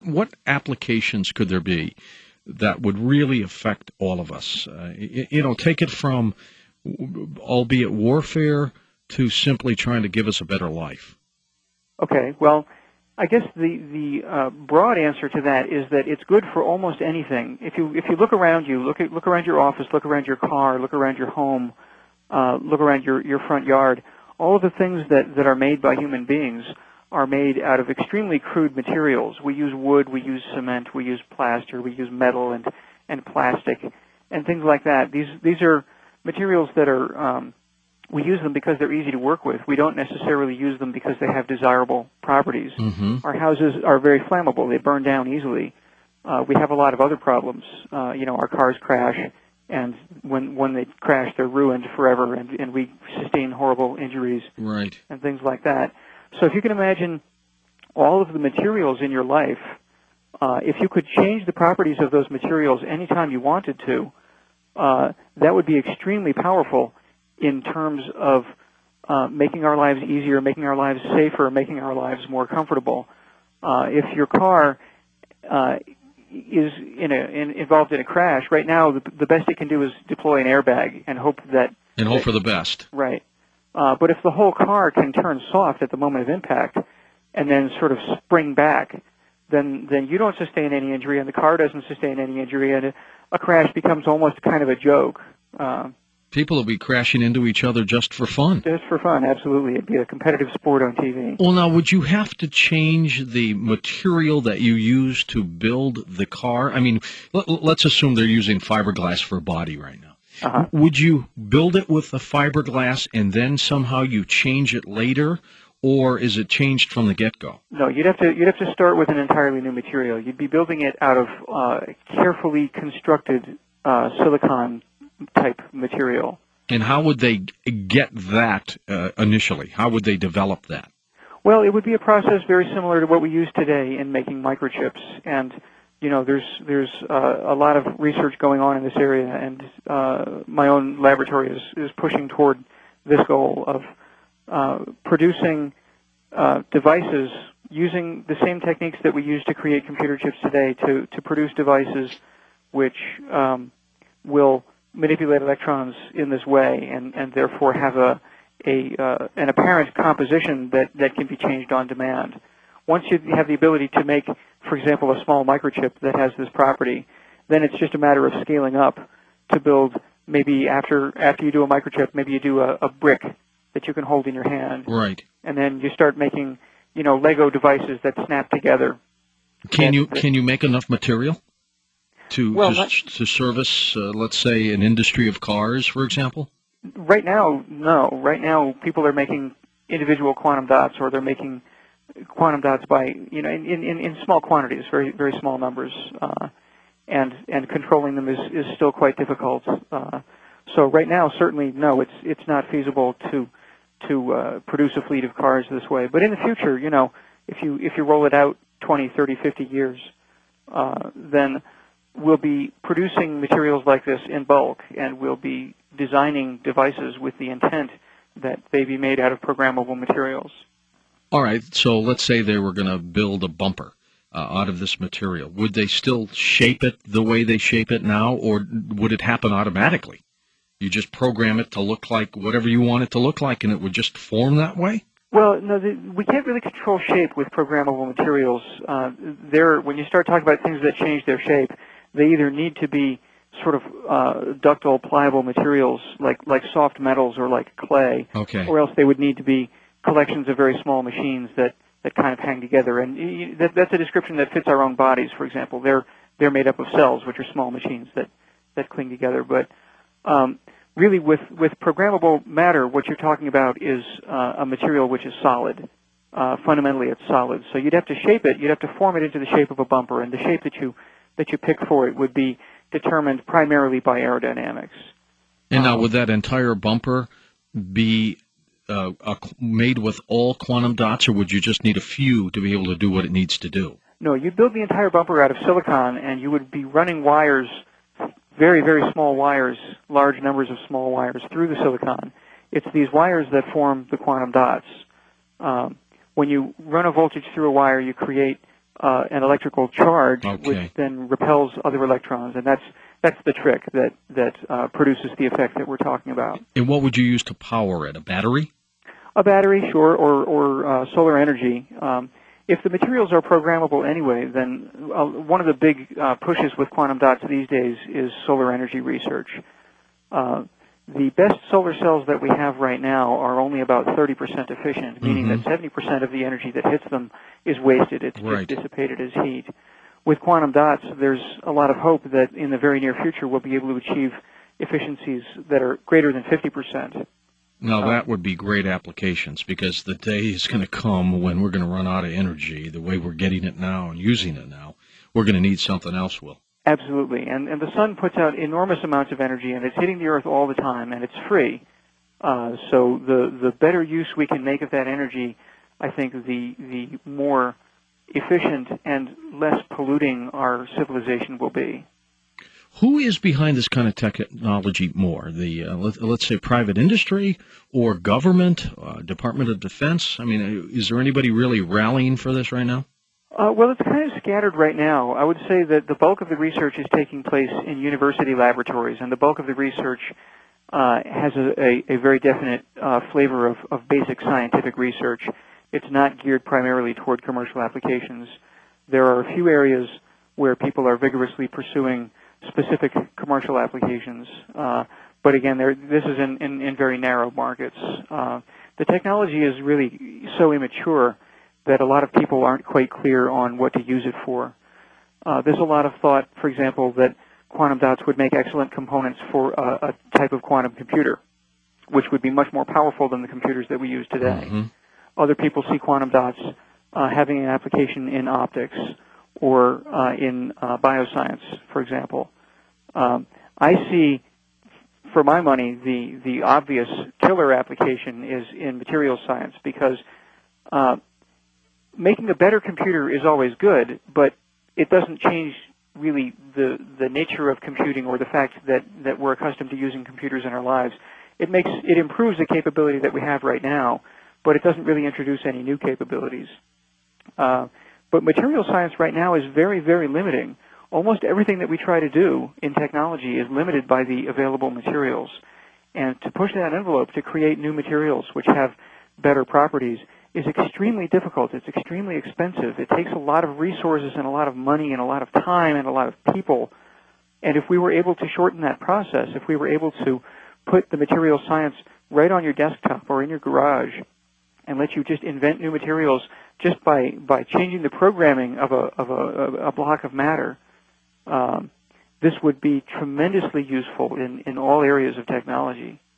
what applications could there be that would really affect all of us? Take it from, albeit warfare, to simply trying to give us a better life. Okay, well, I guess the broad answer to that is that it's good for almost anything. If you look around you, look around your office, look around your car, look around your home, look around your front yard, all of the things that are made by human beings are made out of extremely crude materials. We use wood, we use cement, we use plaster, we use metal and plastic and things like that. These are materials that are we use them because they're easy to work with. We don't necessarily use them because they have desirable properties. Mm-hmm. Our houses are very flammable. They burn down easily. We have a lot of other problems. Our cars crash, and when they crash, they're ruined forever, and we sustain horrible injuries right. and things like that. So if you can imagine all of the materials in your life, if you could change the properties of those materials anytime you wanted to, that would be extremely powerful in terms of making our lives easier, making our lives safer, making our lives more comfortable. If your car is involved in a crash, right now the best it can do is deploy an airbag and hope for the best. Right. But if the whole car can turn soft at the moment of impact and then sort of spring back, then you don't sustain any injury and the car doesn't sustain any injury, and a crash becomes almost kind of a joke. People will be crashing into each other just for fun. Just for fun, absolutely. It'd be a competitive sport on TV. Well, now, would you have to change the material that you use to build the car? I mean, let's assume they're using fiberglass for a body right now. Uh-huh. Would you build it with the fiberglass and then somehow you change it later, or is it changed from the get-go? No, you'd have to start with an entirely new material. You'd be building it out of carefully constructed silicon-type material. And how would they get that initially? How would they develop that? Well, it would be a process very similar to what we use today in making microchips. And there's a lot of research going on in this area, and my own laboratory is pushing toward this goal of producing devices using the same techniques that we use to create computer chips today to produce devices which will manipulate electrons in this way and therefore have an apparent composition that can be changed on demand. Once you have the ability to make, for example, a small microchip that has this property, then it's just a matter of scaling up to build, maybe after you do a microchip, maybe you do a brick that you can hold in your hand. Right. And then you start making, Lego devices that snap together. Can you make enough material to service, let's say, an industry of cars, for example? Right now, no. Right now, people are making individual quantum dots, or they're making quantum dots by, in small quantities, very, very small numbers, and controlling them is still quite difficult. So right now, certainly, no, it's not feasible to produce a fleet of cars this way. But in the future, if you roll it out 20, 30, 50 years, then we'll be producing materials like this in bulk, and we'll be designing devices with the intent that they be made out of programmable materials. All right, so let's say they were going to build a bumper out of this material. Would they still shape it the way they shape it now, or would it happen automatically? You just program it to look like whatever you want it to look like, and it would just form that way? Well, no, we can't really control shape with programmable materials. When you start talking about things that change their shape, they either need to be sort of ductile, pliable materials like soft metals or like clay, okay, or else they would need to be collections of very small machines that kind of hang together. And that's a description that fits our own bodies, for example. They're made up of cells, which are small machines that cling together. But really, with programmable matter, what you're talking about is a material which is solid. Fundamentally, it's solid. So you'd have to shape it. You'd have to form it into the shape of a bumper, and the shape that you pick for it would be determined primarily by aerodynamics. And now, would that entire bumper be made with all quantum dots, or would you just need a few to be able to do what it needs to do? No, you'd build the entire bumper out of silicon, and you would be running wires, very, very small wires, large numbers of small wires through the silicon. It's these wires that form the quantum dots. When you run a voltage through a wire, you create an electrical charge, Okay. which then repels other electrons, and that's the trick that produces the effect that we're talking about. And what would you use to power it? A battery? A battery, sure, or solar energy. If the materials are programmable anyway, then one of the big pushes with quantum dots these days is solar energy research. The best solar cells that we have right now are only about 30% efficient, meaning that 70% of the energy that hits them is wasted. It's just dissipated as heat. With quantum dots, there's a lot of hope that in the very near future we'll be able to achieve efficiencies that are greater than 50%. Now, that would be great applications, because the day is going to come when we're going to run out of energy the way we're getting it now and using it now. We're going to need something else, Will. Absolutely. And the sun puts out enormous amounts of energy, and it's hitting the Earth all the time, and it's free. So the better use we can make of that energy, I think the more efficient and less polluting our civilization will be. Who is behind this kind of technology more? The let's say private industry or government, Department of Defense? I mean, is there anybody really rallying for this right now? Well, it's kind of scattered right now. I would say that the bulk of the research is taking place in university laboratories, and the bulk of the research has a very definite flavor of basic scientific research. It's not geared primarily toward commercial applications. There are a few areas where people are vigorously pursuing specific commercial applications, but again, this is in very narrow markets. The technology is really so immature that a lot of people aren't quite clear on what to use it for. There's a lot of thought, for example, that quantum dots would make excellent components for a type of quantum computer, which would be much more powerful than the computers that we use today. Other people see quantum dots having an application in optics or in bioscience, for example. I see, for my money, the obvious killer application is in materials science, because making a better computer is always good, but it doesn't change really the nature of computing or the fact that we're accustomed to using computers in our lives. It improves the capability that we have right now, but it doesn't really introduce any new capabilities. But material science right now is very, very limiting. Almost everything that we try to do in technology is limited by the available materials. And to push that envelope to create new materials which have better properties is extremely difficult. It's extremely expensive. It takes a lot of resources and a lot of money and a lot of time and a lot of people. And if we were able to shorten that process, if we were able to put the material science right on your desktop or in your garage and let you just invent new materials just by changing the programming of a block of matter, this would be tremendously useful in all areas of technology.